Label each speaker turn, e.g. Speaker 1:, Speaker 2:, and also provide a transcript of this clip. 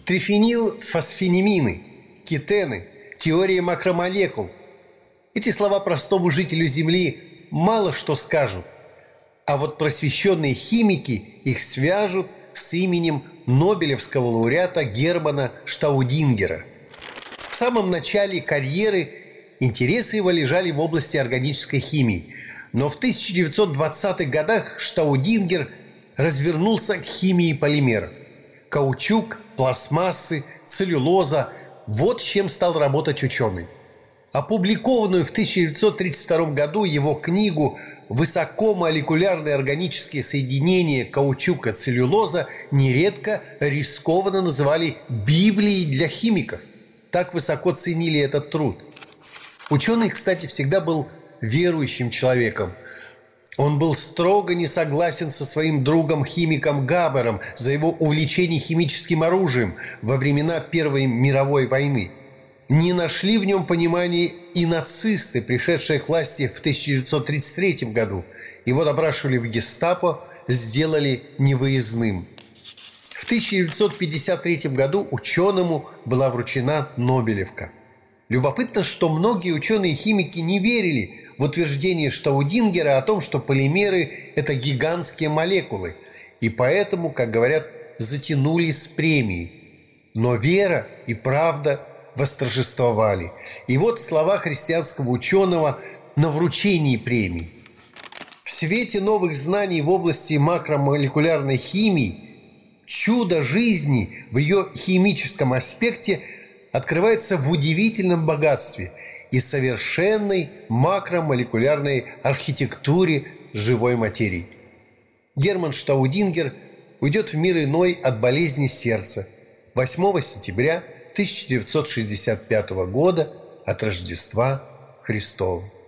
Speaker 1: Трифенилфосфенемины, кетены, теория макромолекул. Эти слова простому жителю Земли мало что скажут, а вот просвещенные химики их свяжут с именем Нобелевского лауреата Германа Штаудингера. В самом начале карьеры интересы его лежали в области органической химии, но в 1920-х годах Штаудингер развернулся к химии полимеров. Каучук, пластмассы, целлюлоза – вот с чем стал работать ученый. Опубликованную в 1932 году его книгу «Высокомолекулярные органические соединения каучука-целлюлоза» нередко рискованно называли «Библией для химиков». Так высоко ценили этот труд. Ученый, кстати, всегда был верующим человеком. Он был строго не согласен со своим другом-химиком Габером за его увлечение химическим оружием во времена Первой мировой войны. Не нашли в нем понимания и нацисты, пришедшие к власти в 1933 году. Его допрашивали в гестапо, сделали невыездным. В 1953 году ученому была вручена Нобелевка. Любопытно, что многие ученые-химики не верили в утверждение Штаудингера о том, что полимеры – это гигантские молекулы, и поэтому, как говорят, затянулись с премией. Но вера и правда восторжествовали. И вот слова христианского ученого на вручении премии. В свете новых знаний в области макромолекулярной химии чудо жизни в ее химическом аспекте открывается в удивительном богатстве и совершенной макромолекулярной архитектуре живой материи. Герман Штаудингер уйдет в мир иной от болезни сердца 8 сентября 1965 года от Рождества Христова.